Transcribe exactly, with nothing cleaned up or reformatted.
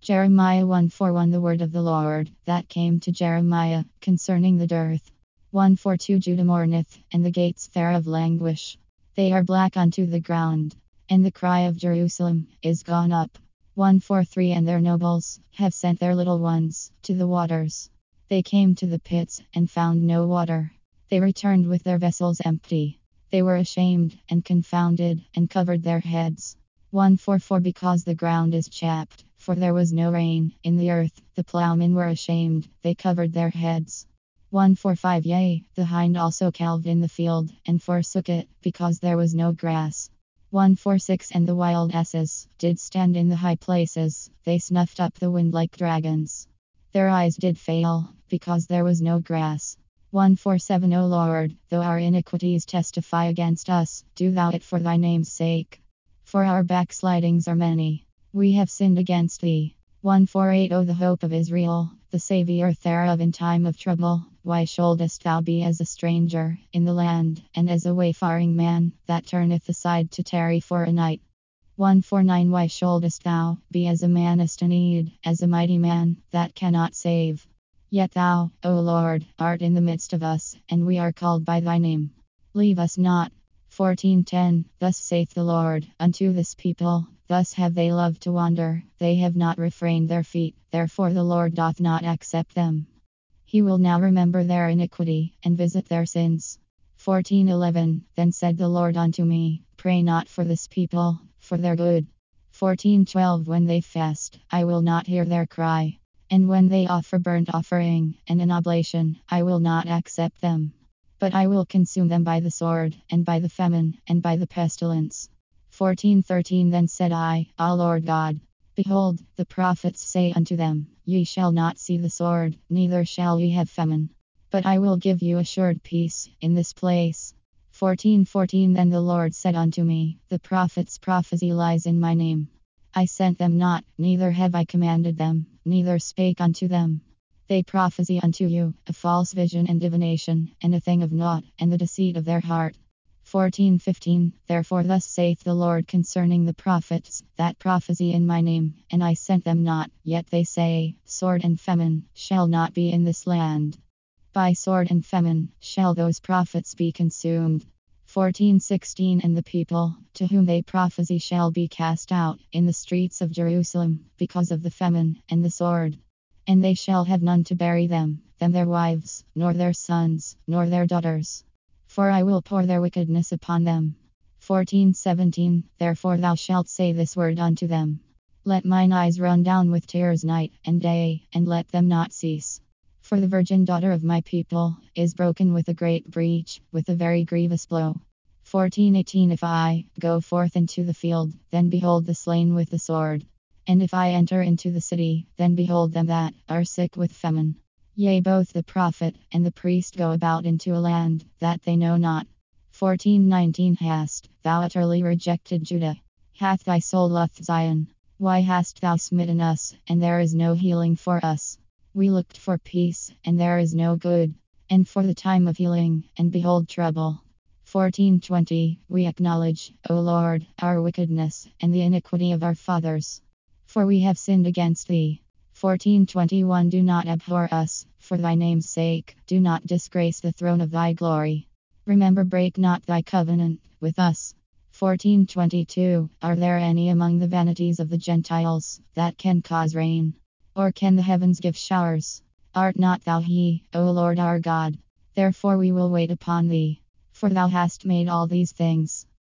Jeremiah one forty-one The word of the Lord that came to Jeremiah concerning the dearth. one forty-two Judah mourneth, and the gates thereof languish. They are black unto the ground, and the cry of Jerusalem is gone up. one forty-three And their nobles have sent their little ones to the waters. They came to the pits and found no water. They returned with their vessels empty. They were ashamed and confounded and covered their heads. one forty-four Because the ground is chapped, for there was no rain in the earth, the plowmen were ashamed, they covered their heads. one forty-five Yea, the hind also calved in the field, and forsook it, because there was no grass. one forty-six And the wild asses did stand in the high places, they snuffed up the wind like dragons. Their eyes did fail, because there was no grass. one forty-seven O Lord, though our iniquities testify against us, do thou it for thy name's sake. For our backslidings are many. We have sinned against thee. one forty-eight O the hope of Israel, the Saviour thereof in time of trouble, why shouldest thou be as a stranger in the land, and as a wayfaring man that turneth aside to tarry for a night? one forty-nine Why shouldest thou be as a man astonied, as a mighty man that cannot save? Yet thou, O Lord, art in the midst of us, and we are called by thy name. Leave us not. fourteen ten Thus saith the Lord unto this people, thus have they loved to wander, they have not refrained their feet, therefore the Lord doth not accept them. He will now remember their iniquity, and visit their sins. fourteen eleven Then said the Lord unto me, pray not for this people, for their good. fourteen twelve When they fast, I will not hear their cry. And when they offer burnt offering and an oblation, I will not accept them. But I will consume them by the sword, and by the famine, and by the pestilence. fourteen thirteen Then said I, Ah Lord God, behold, the prophets say unto them, Ye shall not see the sword, neither shall ye have famine. But I will give you assured peace in this place. fourteen fourteen Then the Lord said unto me, The prophets prophesy lies in my name. I sent them not, neither have I commanded them, neither spake unto them. They prophesy unto you a false vision and divination, and a thing of naught, and the deceit of their heart. fourteen fifteen Therefore thus saith the Lord concerning the prophets that prophesy in my name, and I sent them not, yet they say, Sword and famine shall not be in this land. By sword and famine shall those prophets be consumed. fourteen sixteen And the people to whom they prophesy shall be cast out in the streets of Jerusalem, because of the famine and the sword. And they shall have none to bury them, them their wives, nor their sons, nor their daughters. For I will pour their wickedness upon them. fourteen seventeen Therefore thou shalt say this word unto them. Let mine eyes run down with tears night and day, and let them not cease. For the virgin daughter of my people is broken with a great breach, with a very grievous blow. fourteen eighteen If I go forth into the field, then behold the slain with the sword. And if I enter into the city, then behold them that are sick with famine. Yea, both the prophet and the priest go about into a land that they know not. fourteen nineteen Hast thou utterly rejected Judah? Hath thy soul loved Zion? Why hast thou smitten us, and there is no healing for us? We looked for peace, and there is no good, and for the time of healing, and behold trouble. fourteen twenty We acknowledge, O Lord, our wickedness, and the iniquity of our fathers. For we have sinned against thee. fourteen twenty-one Do not abhor us, for thy name's sake, do not disgrace the throne of thy glory. Remember, break not thy covenant with us. fourteen twenty-two Are there any among the vanities of the Gentiles that can cause rain? Or can the heavens give showers? Art not thou he, O Lord our God? Therefore we will wait upon thee. For thou hast made all these things.